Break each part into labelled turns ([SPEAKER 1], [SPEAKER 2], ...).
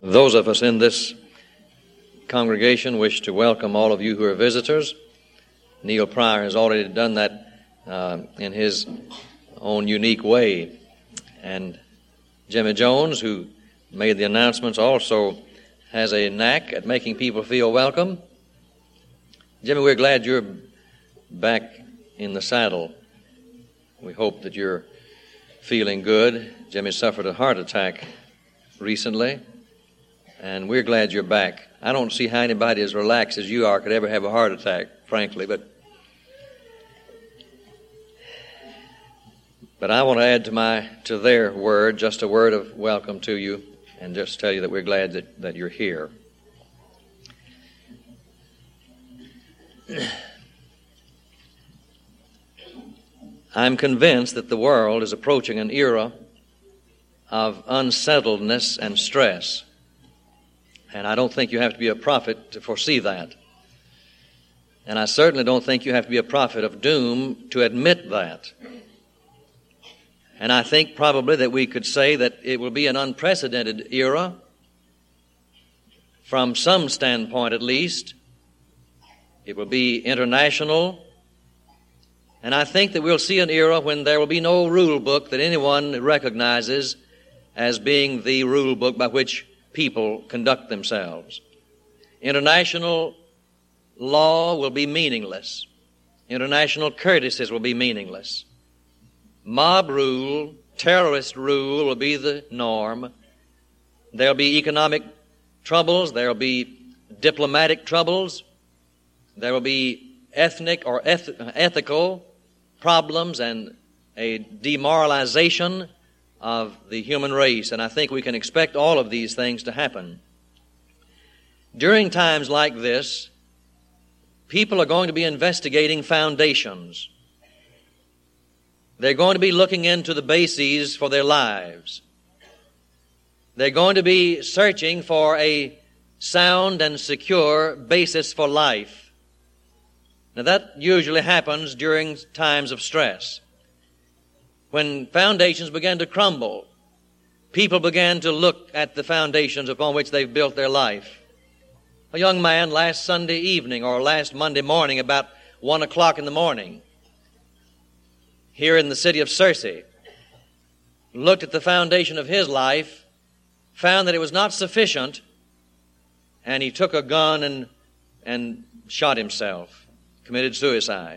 [SPEAKER 1] Those of us in this congregation wish to welcome all of you who are visitors. Neil Pryor has already done that in his own unique way. And Jimmy Jones, who made the announcements, also has a knack at making people feel welcome. Jimmy, we're glad you're back in the saddle. We hope that you're feeling good. Jimmy suffered a heart attack recently, and we're glad you're back. I don't see how anybody as relaxed as you are could ever have a heart attack, frankly, but I want to add to their word just a word of welcome to you, and just tell you that we're glad that you're here. I'm convinced that the world is approaching an era of unsettledness and stress. And I don't think you have to be a prophet to foresee that. And I certainly don't think you have to be a prophet of doom to admit that. And I think probably that we could say that it will be an unprecedented era, from some standpoint at least. It will be international. And I think that we'll see an era when there will be no rule book that anyone recognizes as being the rule book by which people conduct themselves. International law will be meaningless. International courtesies will be meaningless. Mob rule, terrorist rule will be the norm. There'll be economic troubles. There'll be diplomatic troubles. There will be ethnic or ethical problems and a demoralization of the human race. And I think we can expect all of these things to happen. During times like this, people are going to be investigating foundations. They're going to be looking into the bases for their lives. They're going to be searching for a sound and secure basis for life. Now, that usually happens during times of stress. When foundations began to crumble, people began to look at the foundations upon which they've built their life. A young man last Sunday evening or last Monday morning about 1 o'clock in the morning here in the city of Searcy looked at the foundation of his life, found that it was not sufficient, and he took a gun and shot himself, committed suicide.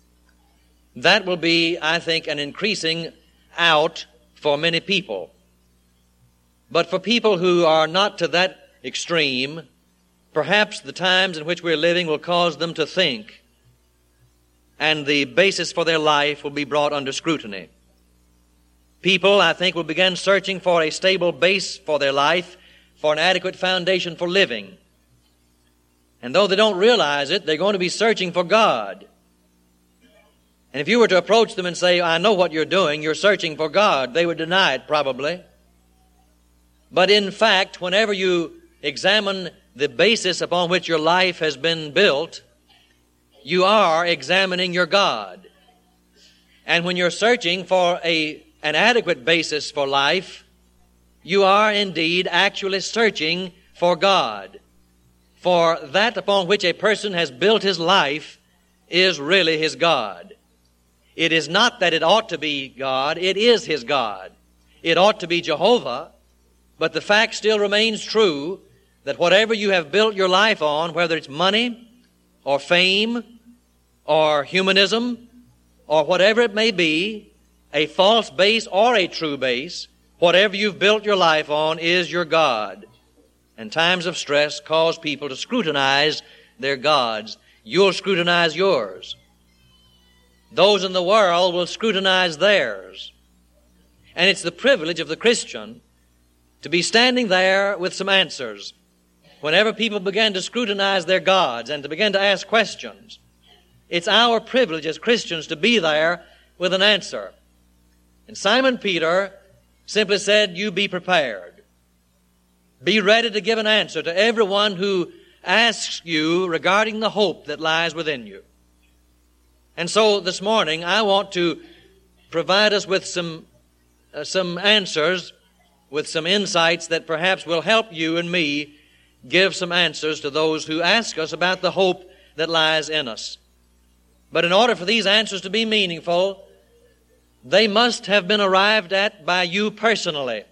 [SPEAKER 1] That will be, I think, an increasing out for many people. But for people who are not to that extreme, perhaps the times in which we're living will cause them to think, and the basis for their life will be brought under scrutiny. People, I think, will begin searching for a stable base for their life, for an adequate foundation for living. And though they don't realize it, they're going to be searching for God. And if you were to approach them and say, I know what you're doing, you're searching for God, they would deny it probably. But in fact, whenever you examine the basis upon which your life has been built, you are examining your God. And when you're searching for an adequate basis for life, you are indeed actually searching for God. For that upon which a person has built his life is really his God. It is not that it ought to be God, it is his God. It ought to be Jehovah, but the fact still remains true that whatever you have built your life on, whether it's money or fame or humanism or whatever it may be, a false base or a true base, whatever you've built your life on is your God. And times of stress cause people to scrutinize their gods. You'll scrutinize yours. Those in the world will scrutinize theirs. And it's the privilege of the Christian to be standing there with some answers. Whenever people begin to scrutinize their gods and to begin to ask questions, it's our privilege as Christians to be there with an answer. And Simon Peter simply said, you be prepared. Be ready to give an answer to everyone who asks you regarding the hope that lies within you. And so this morning I want to provide us with some answers with some insights that perhaps will help you and me give some answers to those who ask us about the hope that lies in us. But in order for these answers to be meaningful, they must have been arrived at by you personally.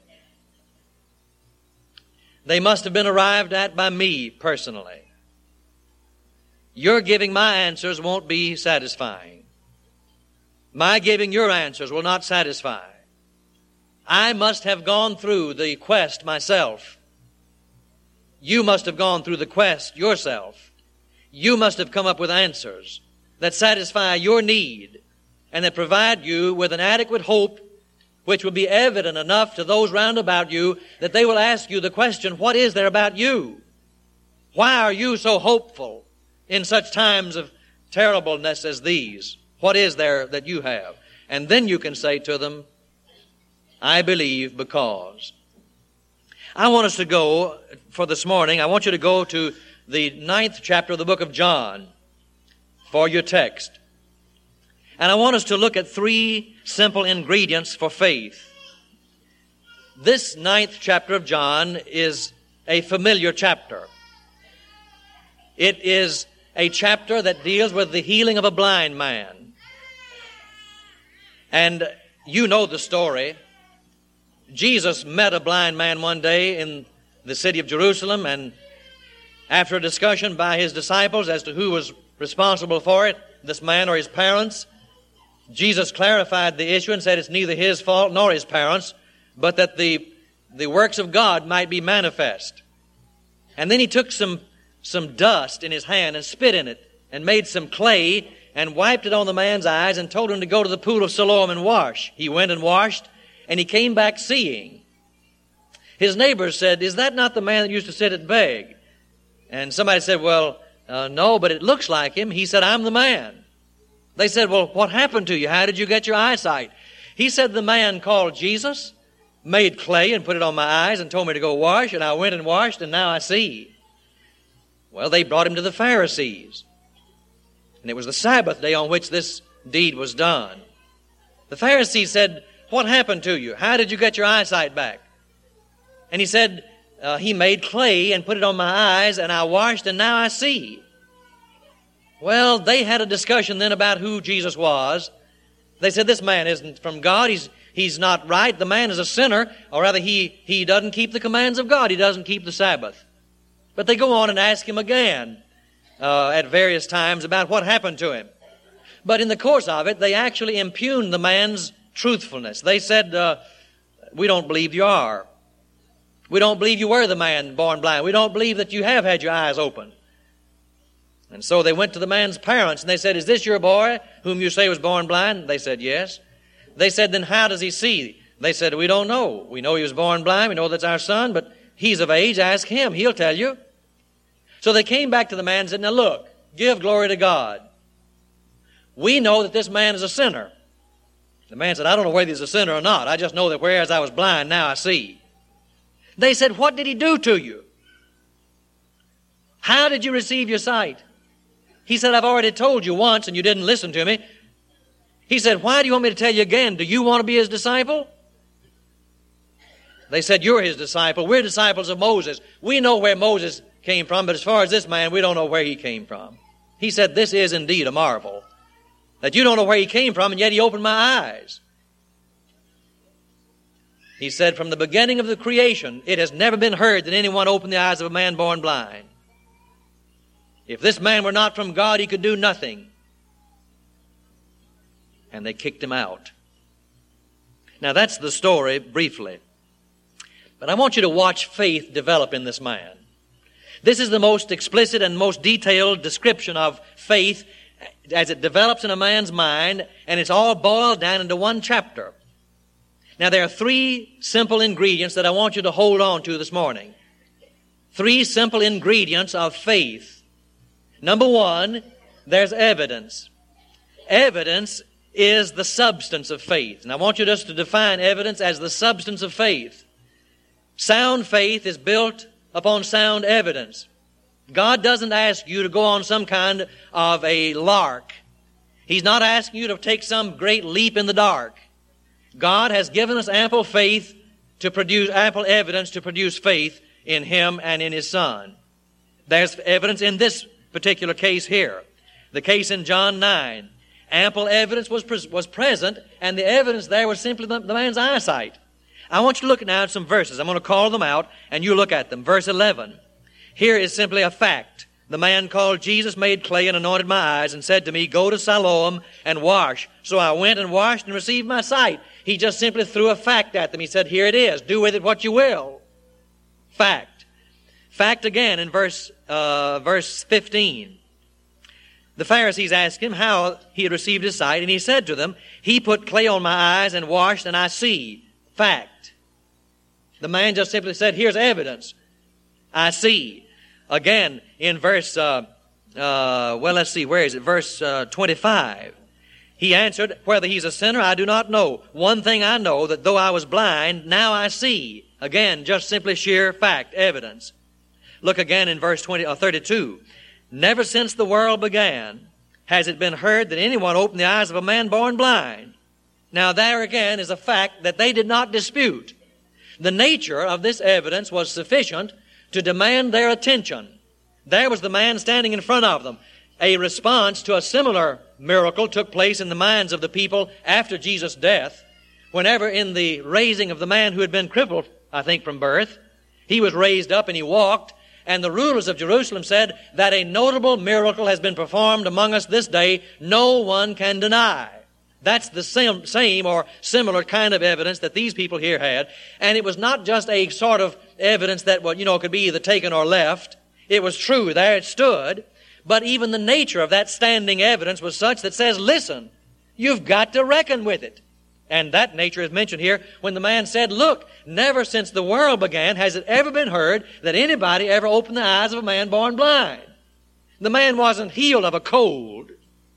[SPEAKER 1] They must have been arrived at by me personally. Your giving my answers won't be satisfying. My giving your answers will not satisfy. I must have gone through the quest myself. You must have gone through the quest yourself. You must have come up with answers that satisfy your need and that provide you with an adequate hope which will be evident enough to those round about you that they will ask you the question, what is there about you? Why are you so hopeful in such times of terribleness as these? What is there that you have? And then you can say to them, I believe because. I want us to go, for this morning, I want you to go to the 9th chapter of the book of John for your text. And I want us to look at 3 simple ingredients for faith. This 9th chapter of John is a familiar chapter. It is a chapter that deals with the healing of a blind man. And you know the story. Jesus met a blind man one day in the city of Jerusalem, and after a discussion by his disciples as to who was responsible for it, this man or his parents, Jesus clarified the issue and said it's neither his fault nor his parents, but that the works of God might be manifest. And then he took some dust in his hand and spit in it and made some clay and wiped it on the man's eyes and told him to go to the pool of Siloam and wash. He went and washed, and he came back seeing. His neighbors said, is that not the man that used to sit and beg? And somebody said, well, no, but it looks like him. He said, I'm the man. They said, well, what happened to you? How did you get your eyesight? He said, the man called Jesus made clay and put it on my eyes and told me to go wash, and I went and washed, and now I see. Well, they brought him to the Pharisees. And it was the Sabbath day on which this deed was done. The Pharisees said, what happened to you? How did you get your eyesight back? And he said, he made clay and put it on my eyes, and I washed, and now I see. Well, they had a discussion then about who Jesus was. They said, this man isn't from God. He's not right. The man is a sinner, or rather he doesn't keep the commands of God. He doesn't keep the Sabbath. But they go on and ask him again at various times about what happened to him. But in the course of it, they actually impugned the man's truthfulness. They said, we don't believe you are. We don't believe you were the man born blind. We don't believe that you have had your eyes opened. And so they went to the man's parents and they said, is this your boy whom you say was born blind? They said, yes. They said, then how does he see? They said, we don't know. We know he was born blind. We know that's our son, but he's of age. Ask him. He'll tell you. So they came back to the man and said, now look, give glory to God. We know that this man is a sinner. The man said, I don't know whether he's a sinner or not. I just know that whereas I was blind, now I see. They said, what did he do to you? How did you receive your sight? He said, I've already told you once and you didn't listen to me. He said, why do you want me to tell you again? Do you want to be his disciple? They said, you're his disciple. We're disciples of Moses. We know where Moses came from, but as far as this man, we don't know where he came from. He said, this is indeed a marvel, that you don't know where he came from, and yet he opened my eyes. He said, from the beginning of the creation, it has never been heard that anyone opened the eyes of a man born blind. If this man were not from God, he could do nothing. And they kicked him out. Now that's the story briefly. But I want you to watch faith develop in this man. This is the most explicit and most detailed description of faith as it develops in a man's mind, and it's all boiled down into one chapter. Now there are 3 simple ingredients that I want you to hold on to this morning. 3 simple ingredients of faith. Number 1, there's evidence. Evidence is the substance of faith. And I want you just to define evidence as the substance of faith. Sound faith is built upon sound evidence. God doesn't ask you to go on some kind of a lark. He's not asking you to take some great leap in the dark. God has given us ample faith to produce, ample evidence to produce faith in Him and in His Son. There's evidence in this particular case here. The case in John 9. Ample evidence was present, and the evidence there was simply the man's eyesight. I want you to look now at some verses. I'm going to call them out, and you look at them. Verse 11. Here is simply a fact. The man called Jesus made clay and anointed my eyes and said to me, go to Siloam and wash. So I went and washed and received my sight. He just simply threw a fact at them. He said, here it is. Do with it what you will. Fact. Fact again in verse 15. The Pharisees asked him how he had received his sight, and he said to them, he put clay on my eyes and washed, and I see. Fact. The man just simply said, here's evidence. I see. Again, in verse, let's see, where is it? Verse 25. He answered, whether he's a sinner, I do not know. One thing I know, that though I was blind, now I see. Again, just simply sheer fact, evidence. Look again in verse 32. Never since the world began has it been heard that anyone opened the eyes of a man born blind. Now there again is a fact that they did not dispute. The nature of this evidence was sufficient to demand their attention. There was the man standing in front of them. A response to a similar miracle took place in the minds of the people after Jesus' death. Whenever in the raising of the man who had been crippled, I think from birth, he was raised up and he walked, and the rulers of Jerusalem said that a notable miracle has been performed among us this day, no one can deny. That's the same or similar kind of evidence that these people here had. And it was not just a sort of evidence that, could be either taken or left. It was true. There it stood. But even the nature of that standing evidence was such that says, listen, you've got to reckon with it. And that nature is mentioned here when the man said, look, never since the world began has it ever been heard that anybody ever opened the eyes of a man born blind. The man wasn't healed of a cold.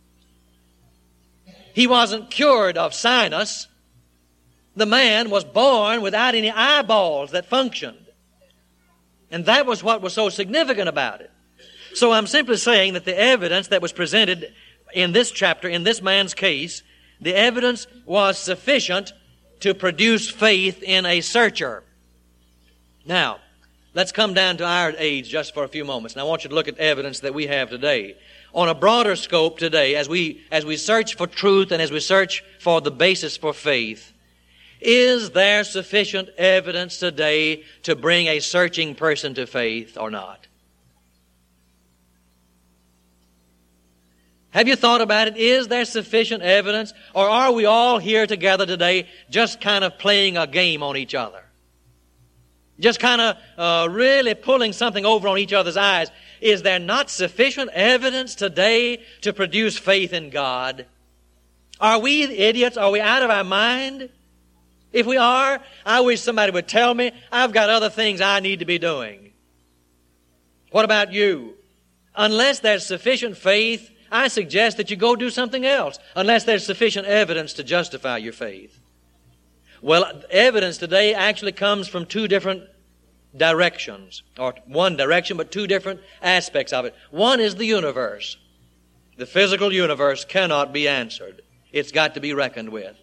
[SPEAKER 1] He wasn't cured of sinus. The man was born without any eyeballs that functioned. And that was what was so significant about it. So I'm simply saying that the evidence that was presented in this chapter, in this man's case, the evidence was sufficient to produce faith in a searcher. Now, let's come down to our age just for a few moments. And I want you to look at evidence that we have today. On a broader scope today, as we search for truth and as we search for the basis for faith, is there sufficient evidence today to bring a searching person to faith or not? Have you thought about it? Is there sufficient evidence? Or are we all here together today just kind of playing a game on each other? Just kind of really pulling something over on each other's eyes. Is there not sufficient evidence today to produce faith in God? Are we idiots? Are we out of our mind? If we are, I wish somebody would tell me I've got other things I need to be doing. What about you? Unless there's sufficient faith, I suggest that you go do something else, unless there's sufficient evidence to justify your faith. Well, evidence today actually comes from two different directions, or one direction, but two different aspects of it. One is the universe. The physical universe cannot be answered. It's got to be reckoned with.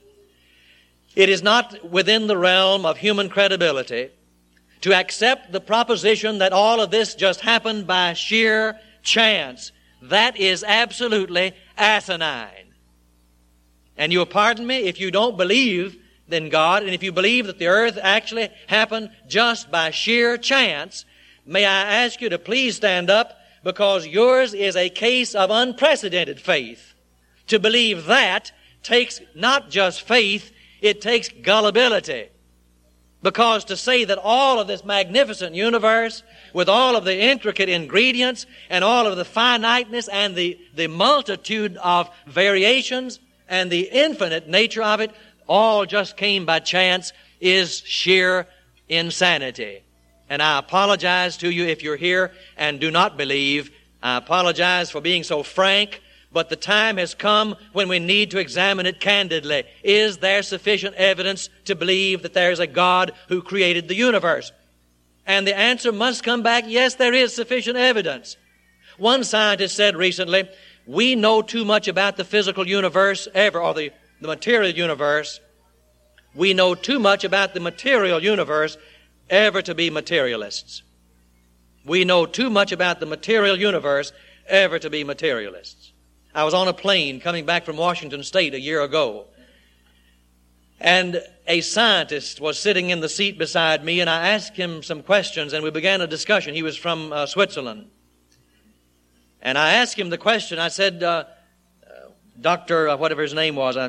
[SPEAKER 1] It is not within the realm of human credibility to accept the proposition that all of this just happened by sheer chance. That is absolutely asinine. And you'll pardon me if you don't believe in God, and if you believe that the earth actually happened just by sheer chance, may I ask you to please stand up, because yours is a case of unprecedented faith. To believe that takes not just faith, it takes gullibility. Because to say that all of this magnificent universe, with all of the intricate ingredients and all of the finiteness and the multitude of variations and the infinite nature of it, all just came by chance, is sheer insanity. And I apologize to you if you're here and do not believe. I apologize for being so frank. But the time has come when we need to examine it candidly. Is there sufficient evidence to believe that there is a God who created the universe? And the answer must come back, yes, there is sufficient evidence. One scientist said recently, we know too much about the physical universe or the material universe. We know too much about the material universe ever to be materialists. We know too much about the material universe ever to be materialists. I was on a plane coming back from Washington State a year ago, and a scientist was sitting in the seat beside me, and I asked him some questions, and we began a discussion. He was from Switzerland. And I asked him the question. I said, Dr. whatever his name was,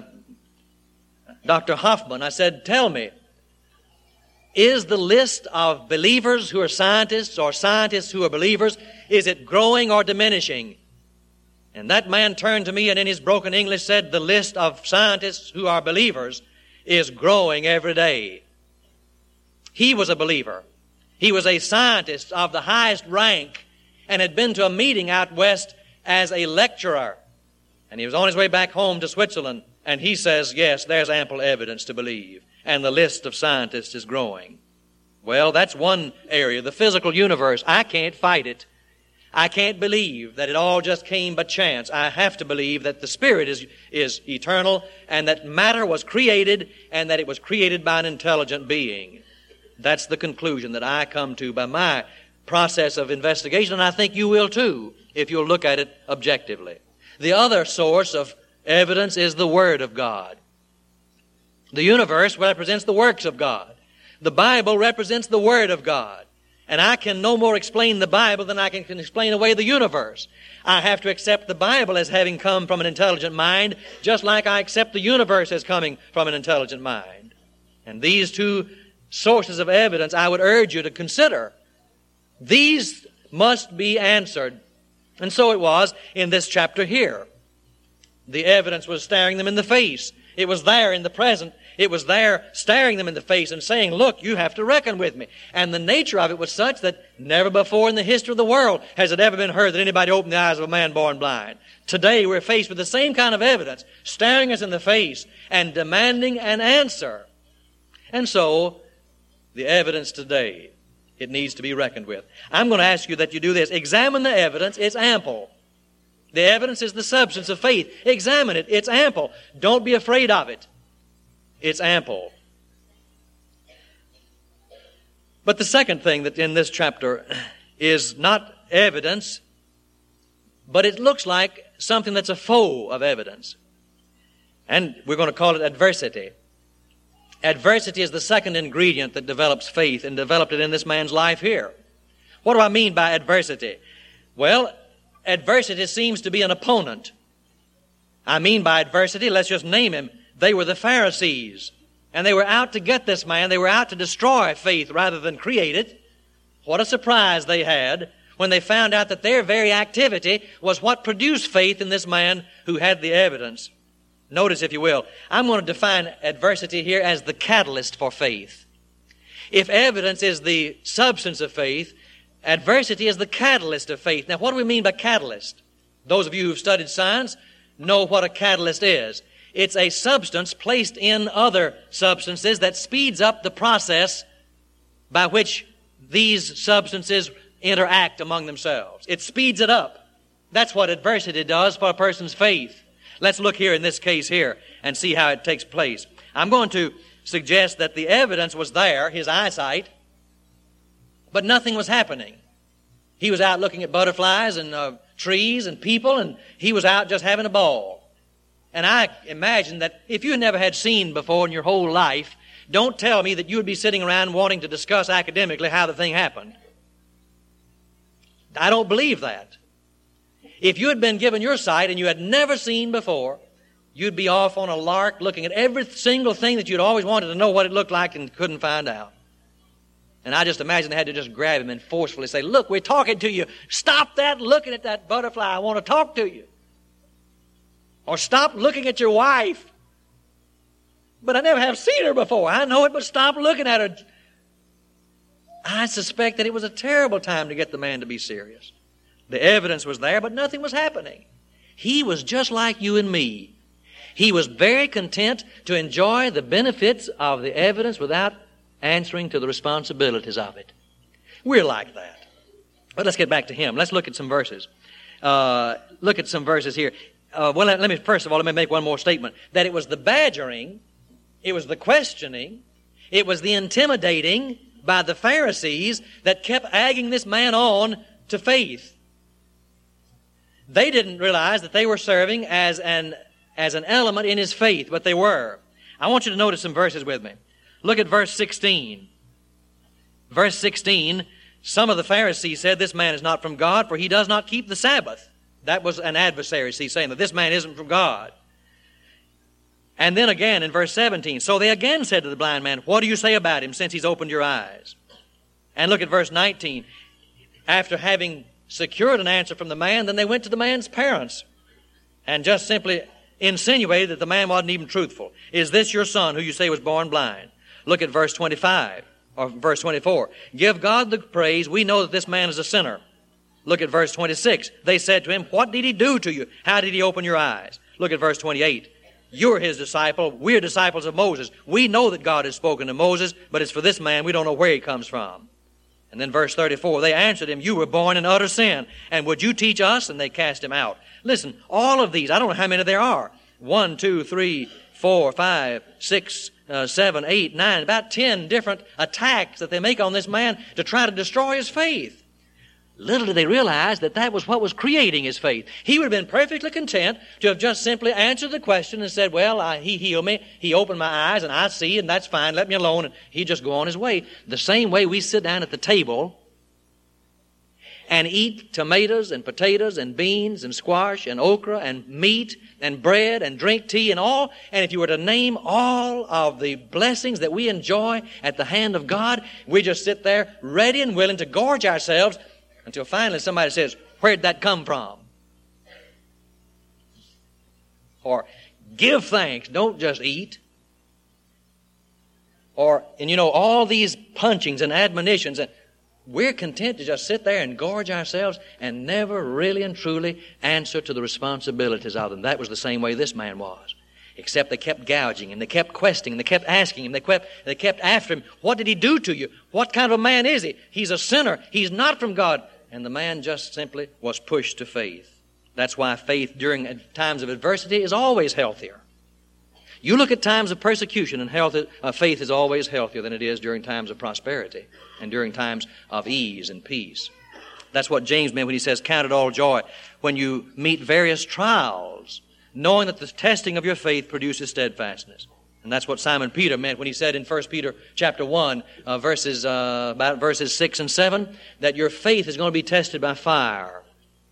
[SPEAKER 1] Dr. Hoffman, I said, tell me, is the list of believers who are scientists or scientists who are believers, is it growing or diminishing? And that man turned to me and in his broken English said, the list of scientists who are believers is growing every day. He was a believer. He was a scientist of the highest rank and had been to a meeting out west as a lecturer. And he was on his way back home to Switzerland, and he says, yes, there's ample evidence to believe, and the list of scientists is growing. Well, that's one area, the physical universe. I can't fight it. I can't believe that it all just came by chance. I have to believe that the Spirit is eternal, and that matter was created, and that it was created by an intelligent being. That's the conclusion that I come to by my process of investigation, and I think you will too, if you'll look at it objectively. The other source of evidence is the Word of God. The universe represents the works of God. The Bible represents the Word of God. And I can no more explain the Bible than I can explain away the universe. I have to accept the Bible as having come from an intelligent mind, just like I accept the universe as coming from an intelligent mind. And these two sources of evidence I would urge you to consider. These must be answered. And so it was in this chapter here. The evidence was staring them in the face. It was there in the present. It was there staring them in the face and saying, look, you have to reckon with me. And the nature of it was such that never before in the history of the world has it ever been heard that anybody opened the eyes of a man born blind. Today we're faced with the same kind of evidence, staring us in the face and demanding an answer. And so, the evidence today, it needs to be reckoned with. I'm going to ask you that you do this. Examine the evidence. It's ample. The evidence is the substance of faith. Examine it. It's ample. Don't be afraid of it. It's ample. But the second thing that in this chapter is not evidence, but it looks like something that's a foe of evidence. And we're going to call it adversity. Adversity is the second ingredient that develops faith, and developed it in this man's life here. What do I mean by adversity? Well, adversity seems to be an opponent. I mean by adversity, let's just name him. They were the Pharisees, and they were out to get this man. They were out to destroy faith rather than create it. What a surprise they had when they found out that their very activity was what produced faith in this man who had the evidence. Notice, if you will, I'm going to define adversity here as the catalyst for faith. If evidence is the substance of faith, adversity is the catalyst of faith. Now, what do we mean by catalyst? Those of you who've studied science know what a catalyst is. It's a substance placed in other substances that speeds up the process by which these substances interact among themselves. It speeds it up. That's what adversity does for a person's faith. Let's look here in this case here and see how it takes place. I'm going to suggest that the evidence was there, his eyesight, but nothing was happening. He was out looking at butterflies and trees and people, and he was out just having a ball. And I imagine that if you never had seen before in your whole life, don't tell me that you would be sitting around wanting to discuss academically how the thing happened. I don't believe that. If you had been given your sight and you had never seen before, you'd be off on a lark looking at every single thing that you'd always wanted to know what it looked like and couldn't find out. And I just imagine they had to just grab him and forcefully say, look, we're talking to you. Stop that looking at that butterfly. I want to talk to you. Or stop looking at your wife. But I never have seen her before. I know it, but stop looking at her. I suspect that it was a terrible time to get the man to be serious. The evidence was there, but nothing was happening. He was just like you and me. He was very content to enjoy the benefits of the evidence without answering to the responsibilities of it. We're like that. But let's get back to him. Let's look at some verses. Look at some verses here. Let me make one more statement. That it was the badgering It was the questioning, it was the intimidating by the Pharisees that kept egging this man on to faith. They didn't realize that they were serving as an element in his faith, but they were. I want you to notice some verses with me. Look at verse 16. Verse 16, some of the Pharisees said, this man is not from God, for he does not keep the Sabbath. That was an adversary saying that this man isn't from God. And then again in verse 17, so they again said to the blind man, what do you say about him since he's opened your eyes? And look at verse 19. After having secured an answer from the man, then they went to the man's parents and just simply insinuated that the man wasn't even truthful. Is this your son who you say was born blind? Look at verse 25 or verse 24. Give God the praise. We know that this man is a sinner. Look at verse 26. They said to him, what did he do to you? How did he open your eyes? Look at verse 28. You're his disciple. We're disciples of Moses. We know that God has spoken to Moses, but it's for this man. We don't know where he comes from. And then verse 34, they answered him, you were born in utter sin, and would you teach us? And they cast him out. Listen, all of these, I don't know how many there are. 1, 2, 3, 4, 5, 6, 7, 8, 9, about 10 different attacks that they make on this man to try to destroy his faith. Little did they realize that that was what was creating his faith. He would have been perfectly content to have just simply answered the question and said, well, he healed me, he opened my eyes, and I see, and that's fine, let me alone, and he'd just go on his way. The same way we sit down at the table and eat tomatoes and potatoes and beans and squash and okra and meat and bread and drink tea and all, and if you were to name all of the blessings that we enjoy at the hand of God, we just sit there ready and willing to gorge ourselves until finally somebody says, where'd that come from? Or, give thanks, don't just eat. Or, and you know, all these punchings and admonitions, and we're content to just sit there and gorge ourselves and never really and truly answer to the responsibilities of them. That was the same way this man was. Except they kept gouging him, they kept questioning, they kept asking him, they kept after him. What did he do to you? What kind of a man is he? He's a sinner. He's not from God. And the man just simply was pushed to faith. That's why faith during times of adversity is always healthier. You look at times of persecution and faith is always healthier than it is during times of prosperity and during times of ease and peace. That's what James meant when he says, count it all joy when you meet various trials, knowing that the testing of your faith produces steadfastness. And that's what Simon Peter meant when he said in 1 Peter chapter 1, about verses 6 and 7, that your faith is going to be tested by fire.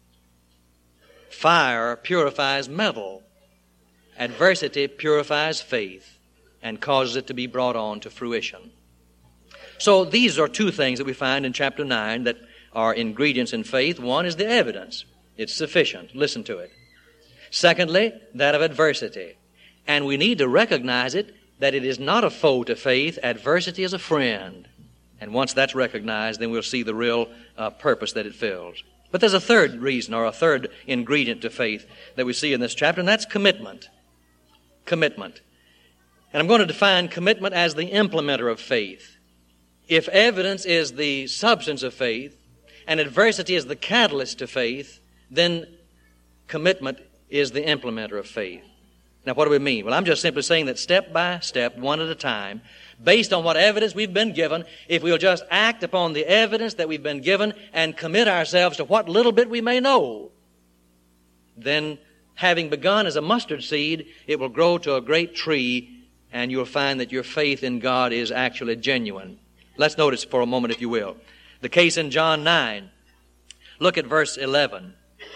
[SPEAKER 1] Fire purifies metal. Adversity purifies faith and causes it to be brought on to fruition. So these are two things that we find in chapter 9 that are ingredients in faith. One is the evidence. It's sufficient. Listen to it. Secondly, that of adversity. And we need to recognize it, that it is not a foe to faith. Adversity is a friend. And once that's recognized, then we'll see the real purpose that it fills. But there's a third reason, or a third ingredient to faith that we see in this chapter, and that's commitment. Commitment. And I'm going to define commitment as the implementer of faith. If evidence is the substance of faith, and adversity is the catalyst to faith, then commitment is the implementer of faith. Now, what do we mean? Well, I'm just simply saying that step by step, one at a time, based on what evidence we've been given, if we'll just act upon the evidence that we've been given and commit ourselves to what little bit we may know, then having begun as a mustard seed, it will grow to a great tree, and you'll find that your faith in God is actually genuine. Let's notice for a moment, if you will, the case in John 9. Look at verse 11,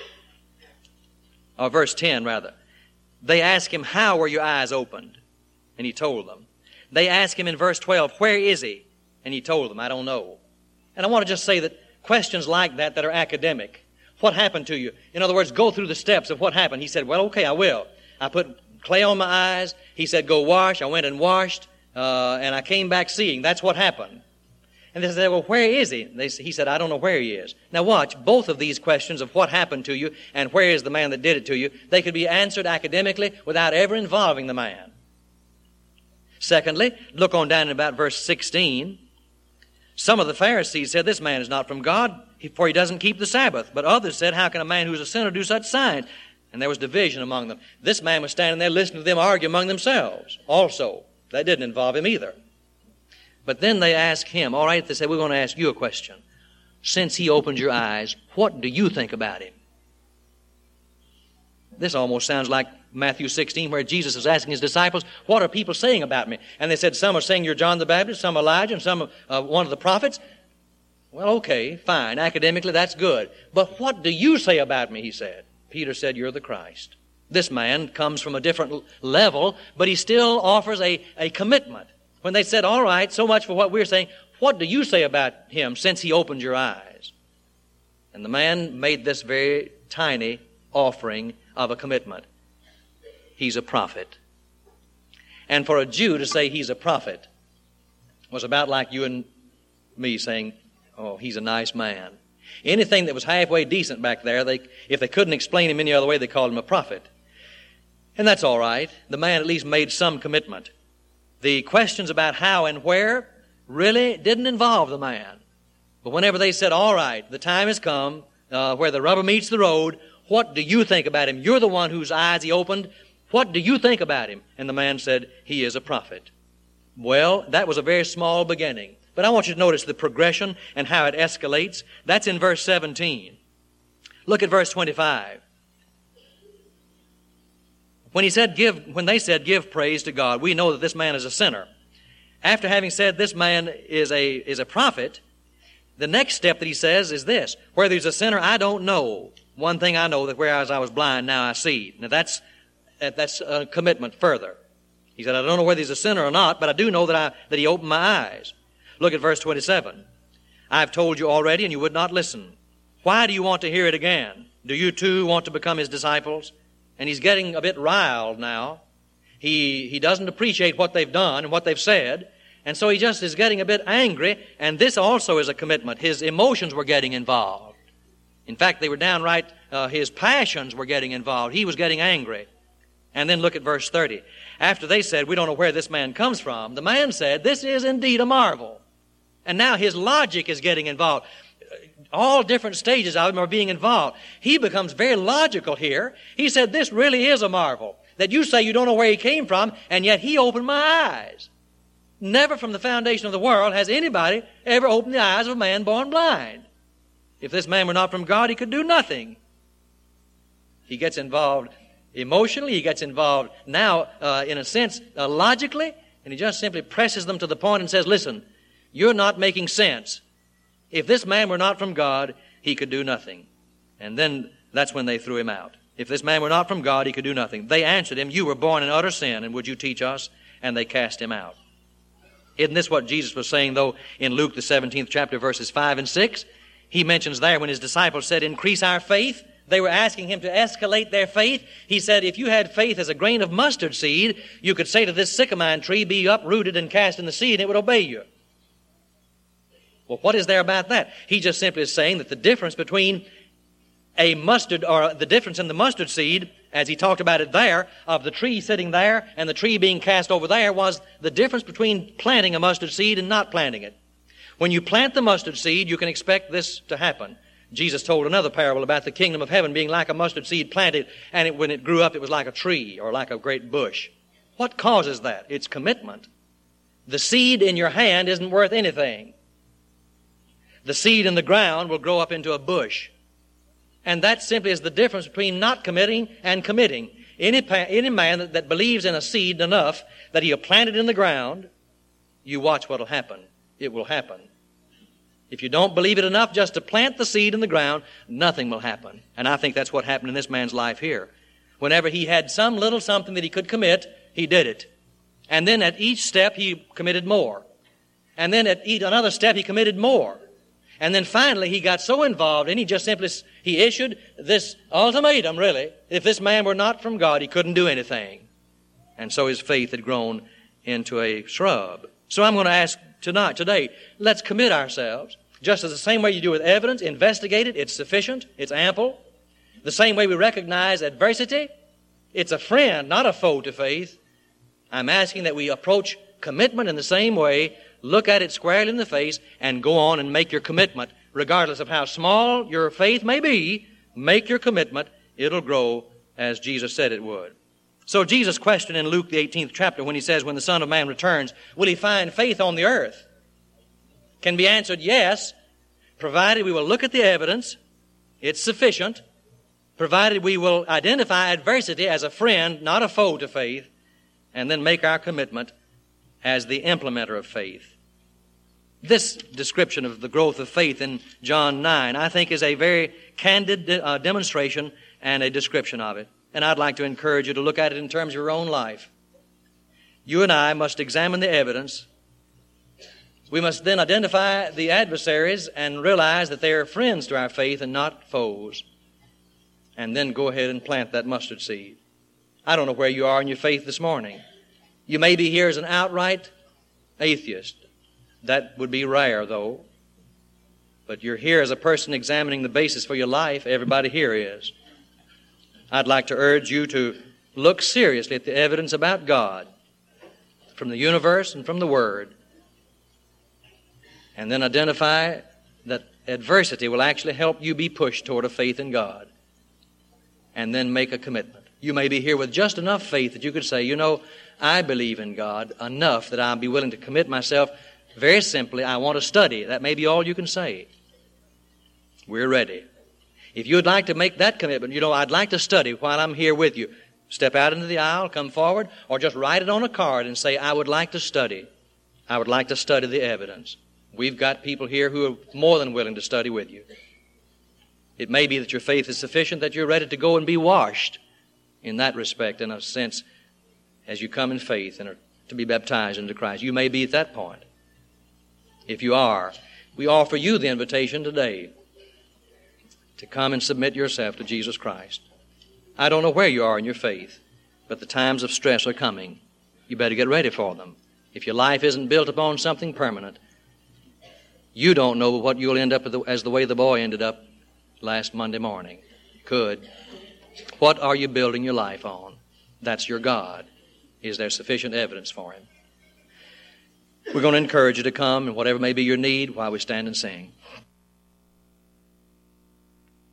[SPEAKER 1] or verse 10, rather. They ask him, how were your eyes opened? And he told them. They ask him in verse 12, where is he? And he told them, I don't know. And I want to just say that questions like that are academic. What happened to you? In other words, go through the steps of what happened. He said, well, okay, I will. I put clay on my eyes. He said, go wash. I went and washed, and I came back seeing. That's what happened. And they said, well, where is he? He said, I don't know where he is. Now watch, both of these questions of what happened to you and where is the man that did it to you, they could be answered academically without ever involving the man. Secondly, look on down in about verse 16. Some of the Pharisees said, this man is not from God, for he doesn't keep the Sabbath. But others said, how can a man who's a sinner do such signs? And there was division among them. This man was standing there listening to them argue among themselves also. That didn't involve him either. But then they ask him, all right, they say, we're going to ask you a question. Since he opened your eyes, what do you think about him? This almost sounds like Matthew 16, where Jesus is asking his disciples, what are people saying about me? And they said, some are saying you're John the Baptist, some Elijah, and some one of the prophets. Well, okay, fine. Academically, that's good. But what do you say about me, he said. Peter said, you're the Christ. This man comes from a different level, but he still offers a commitment. When they said, all right, so much for what we're saying, what do you say about him since he opened your eyes? And the man made this very tiny offering of a commitment. He's a prophet. And for a Jew to say he's a prophet was about like you and me saying, oh, he's a nice man. Anything that was halfway decent back there, if they couldn't explain him any other way, they called him a prophet. And that's all right. The man at least made some commitment. The questions about how and where really didn't involve the man. But whenever they said, all right, the time has come where the rubber meets the road, what do you think about him? You're the one whose eyes he opened. What do you think about him? And the man said, he is a prophet. Well, that was a very small beginning. But I want you to notice the progression and how it escalates. That's in verse 17. Look at verse 25. When they said, give praise to God, we know that this man is a sinner. After having said this man is a prophet, the next step that he says is this: whether he's a sinner, I don't know. One thing I know, that whereas I was blind, now I see. Now that's a commitment further. He said, I don't know whether he's a sinner or not, but I do know that he opened my eyes. Look at verse 27. I've told you already, and you would not listen. Why do you want to hear it again? Do you too want to become his disciples? And he's getting a bit riled now. He doesn't appreciate what they've done and what they've said, and so he just is getting a bit angry, and this also is a commitment. His emotions were getting involved. In fact, they were downright, his passions were getting involved. He was getting angry. And then look at verse 30. After they said, we don't know where this man comes from, the man said, this is indeed a marvel. And now his logic is getting involved. All different stages of him are being involved. He becomes very logical here. He said, this really is a marvel, that you say you don't know where he came from, and yet he opened my eyes. Never from the foundation of the world has anybody ever opened the eyes of a man born blind. If this man were not from God, he could do nothing. He gets involved emotionally. He gets involved now, in a sense, logically, and he just simply presses them to the point and says, listen, you're not making sense. If this man were not from God, he could do nothing. And then that's when they threw him out. If this man were not from God, he could do nothing. They answered him, you were born in utter sin, and would you teach us? And they cast him out. Isn't this what Jesus was saying, though, in Luke, the 17th chapter, verses 5 and 6? He mentions there when his disciples said, increase our faith. They were asking him to escalate their faith. He said, if you had faith as a grain of mustard seed, you could say to this sycamore tree, be uprooted and cast in the sea, and it would obey you. Well, what is there about that? He just simply is saying that the difference between a mustard, or the difference in the mustard seed, as he talked about it there, of the tree sitting there and the tree being cast over there, was the difference between planting a mustard seed and not planting it. When you plant the mustard seed, you can expect this to happen. Jesus told another parable about the kingdom of heaven being like a mustard seed planted, and when it grew up, it was like a tree or like a great bush. What causes that? It's commitment. The seed in your hand isn't worth anything. The seed in the ground will grow up into a bush. And that simply is the difference between not committing and committing. Any man that believes in a seed enough that he'll plant it in the ground, you watch what will happen. It will happen. If you don't believe it enough just to plant the seed in the ground, nothing will happen. And I think that's what happened in this man's life here. Whenever he had some little something that he could commit, he did it. And then at each step, he committed more. And then at another step, he committed more. And then finally, he got so involved, and he issued this ultimatum, really. If this man were not from God, he couldn't do anything. And so his faith had grown into a shrub. So I'm going to ask today, let's commit ourselves. Just as the same way you do with evidence, investigate it, it's sufficient, it's ample. The same way we recognize adversity, it's a friend, not a foe to faith. I'm asking that we approach commitment in the same way. Look at it squarely in the face and go on and make your commitment. Regardless of how small your faith may be, make your commitment. It'll grow as Jesus said it would. So Jesus' question in Luke the 18th chapter when he says, when the Son of Man returns, will he find faith on the earth? Can be answered yes, provided we will look at the evidence. It's sufficient. Provided we will identify adversity as a friend, not a foe to faith, and then make our commitment as the implementer of faith. This description of the growth of faith in John 9, I think, is a very candid demonstration and a description of it. And I'd like to encourage you to look at it in terms of your own life. You and I must examine the evidence. We must then identify the adversaries and realize that they are friends to our faith and not foes. And then go ahead and plant that mustard seed. I don't know where you are in your faith this morning. You may be here as an outright atheist. That would be rare, though. But you're here as a person examining the basis for your life. Everybody here is. I'd like to urge you to look seriously at the evidence about God from the universe and from the Word, and then identify that adversity will actually help you be pushed toward a faith in God, and then make a commitment. You may be here with just enough faith that you could say, you know, I believe in God enough that I'll be willing to commit myself. Very simply, I want to study. That may be all you can say. We're ready. If you'd like to make that commitment, you know, I'd like to study while I'm here with you. Step out into the aisle, come forward, or just write it on a card and say, I would like to study. I would like to study the evidence. We've got people here who are more than willing to study with you. It may be that your faith is sufficient, that you're ready to go and be washed in that respect, in a sense, as you come in faith and are to be baptized into Christ. You may be at that point. If you are, we offer you the invitation today to come and submit yourself to Jesus Christ. I don't know where you are in your faith, but the times of stress are coming. You better get ready for them. If your life isn't built upon something permanent, you don't know what you'll end up as the way the boy ended up last Monday morning. Could. What are you building your life on? That's your God. Is there sufficient evidence for Him? We're going to encourage you to come, and whatever may be your need, while we stand and sing.